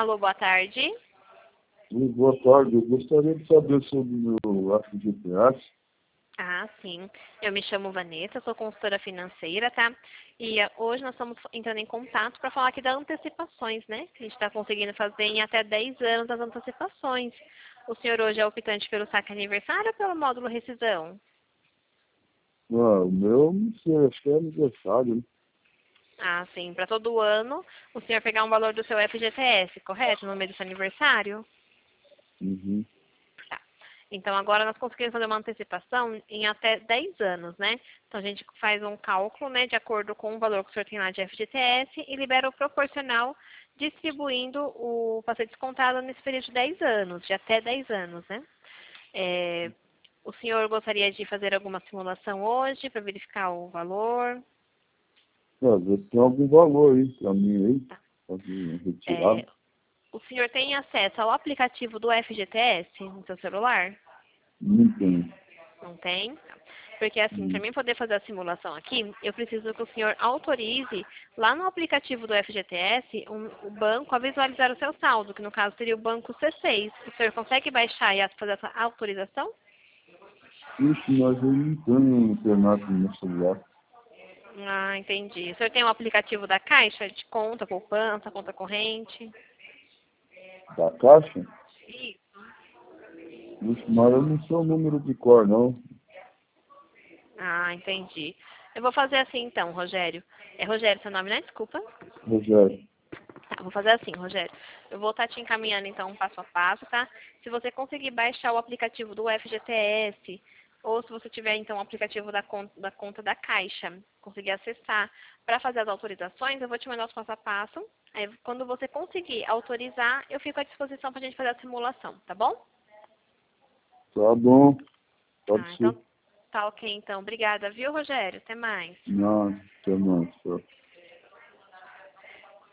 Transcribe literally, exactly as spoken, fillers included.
Alô, boa tarde. Muito boa tarde. Eu gostaria de saber sobre o meu F G T S. Ah, sim. Eu me chamo Vanessa, sou consultora financeira, tá? E eh, hoje nós estamos entrando em contato para falar aqui das antecipações, né? Que a gente está conseguindo fazer em até dez anos as antecipações. O senhor hoje é optante pelo saque aniversário ou pelo módulo rescisão? Ah, o meu, não sei, acho que é aniversário, né? Ah, sim. Para todo ano, o senhor pegar um valor do seu F G T S, correto? No mês do seu aniversário? Uhum. Tá. Então, agora nós conseguimos fazer uma antecipação em até dez anos, né? Então, a gente faz um cálculo, né, de acordo com o valor que o senhor tem lá de F G T S e libera o proporcional, distribuindo o para ser descontado nesse período de dez anos, de até dez anos, né? É, o senhor gostaria de fazer alguma simulação hoje para verificar o valor? Ah, vê se tem algum valor aí pra mim aí, Tá. fazer retirado. É, o senhor tem acesso ao aplicativo do F G T S no seu celular? Não tem. Não tem? Porque assim, para Uhum. mim poder fazer a simulação aqui, eu preciso que o senhor autorize lá no aplicativo do F G T S um, o banco a visualizar o seu saldo, que no caso seria o banco C seis. O senhor consegue baixar e fazer essa autorização? Ixi, mas eu não tenho internet no meu celular. Ah, entendi. O senhor tem um aplicativo da Caixa de conta, poupança, conta corrente? Da caixa? Isso. Ixi, mas eu não sei o número de cor, não. Ah, entendi. Eu vou fazer assim então, Rogério. É Rogério seu nome, né? Desculpa. Rogério. Tá, vou fazer assim, Rogério. Eu vou estar te encaminhando, então, passo a passo, tá? Se você conseguir baixar o aplicativo do F G T S, ou se você tiver, então, o aplicativo da conta da, conta da Caixa, conseguir acessar para fazer as autorizações, eu vou te mandar os passo a passo. Aí, quando você conseguir autorizar, eu fico à disposição para a gente fazer a simulação, tá bom? Tá bom, pode Ah, então, ser. tá ok, então. Obrigada, viu, Rogério? Até mais. Não, até mais. Tá.